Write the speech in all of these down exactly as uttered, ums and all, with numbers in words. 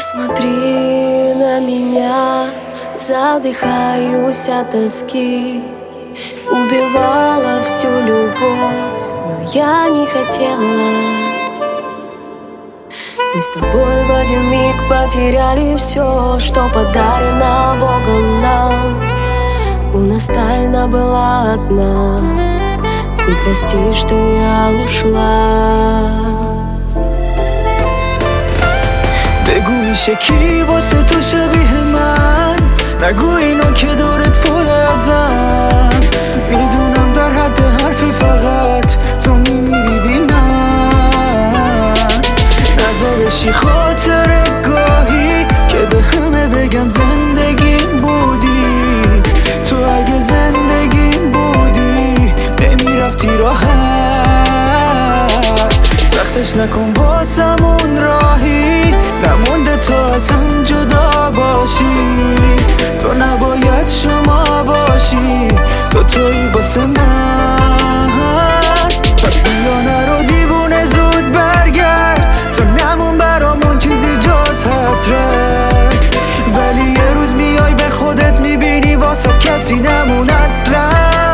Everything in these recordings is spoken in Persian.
Посмотри на меня, задыхаюсь от тоски. Убивала всю любовь, но я не хотела. Мы с тобой в один миг потеряли все, что подарено Богом нам. У нас тайна была одна. Ты прости, что я ушла. بگو میشه کی واسه تو شبیه من؟ نگو اینو که دورت پر ازم. میدونم در حد حرفی فقط تو میمیری من. نزا بشی خاطر گاهی که به همه بگم زندگیم بودی. تو اگه زندگیم بودی نمیرفتی راحت. سختش نکن واسم اون راهی، نمونده تو ازم جدا باشی. تو نباید شما باشی، تو تویی واسه من. پس بیا نرو دیوونه زود برگرد، تو نمون برامون چیزی جز حسرت. ولی یه روز میای به خودت میبینی واسه کسی نمون اصلا.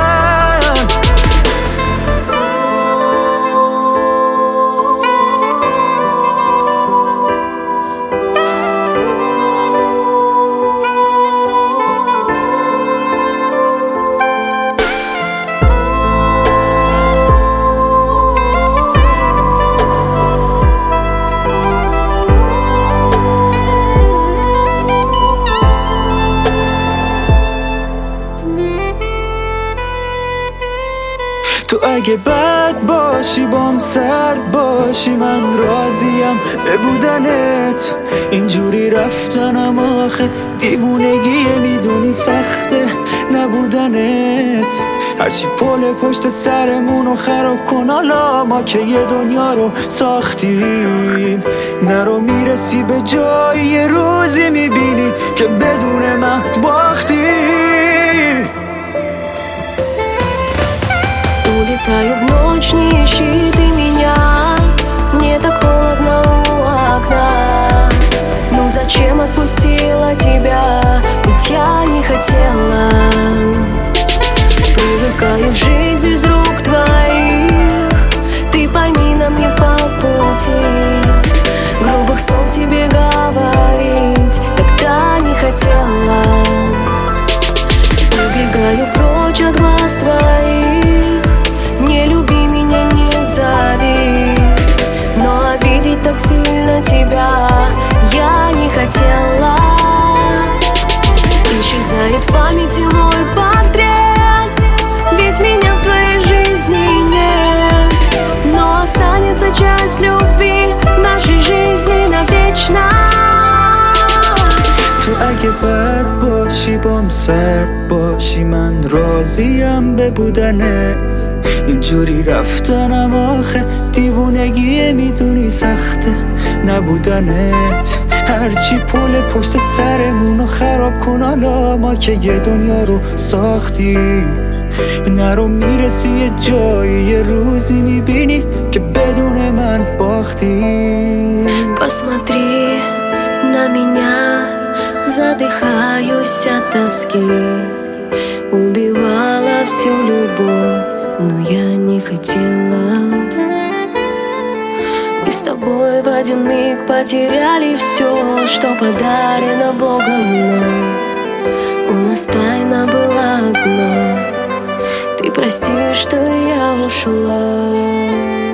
تو اگه بد باشی بام سرد باشی، من راضیم به بودنت. اینجوری رفتنم آخه دیوونگیه، میدونی سخته نبودنت. هرچی پل پشت سرمونو خراب کن حالا، ما که یه دنیا رو ساختیم. نرو میرسی به جایی، یه روزی میبینی که بدون من باختی. Улетаю в ночь, не ищи ты меня. Мне так холодно у окна. Ну зачем отпустила тебя? Ведь я не хотела. Привыкаю жить без рук твоих. Ты пойми, нам не по пути. Грубых слов тебе говорить тогда не хотела. Убегаю прочь от глаз твоих. Не люби меня, не зови. Но обидеть так сильно тебя я не хотела. Исчезает в памяти мой портрет, ведь меня в твоей жизни нет. Но останется часть любви нашей жизни навечно. تو اگه بد باشی بام سرد باشی، من راضیم به بودنت. اینجوری رفتنم آخه دیوونگیه، میدونی سخته نبودنت. هرچی پل پشت سرمونو خراب کن حالا، ما که یه دنیا رو ساختیم. نرو میرسی یه جایی، یه روزی میبینی که بدون من باختی. Посмотри на меня, задыхаюсь от тоски. Убивала всю любовь, но я не хотела. Мы с тобой в один миг потеряли все, что подарено Богом нам. У нас тайна была одна. Ты прости, что я ушла.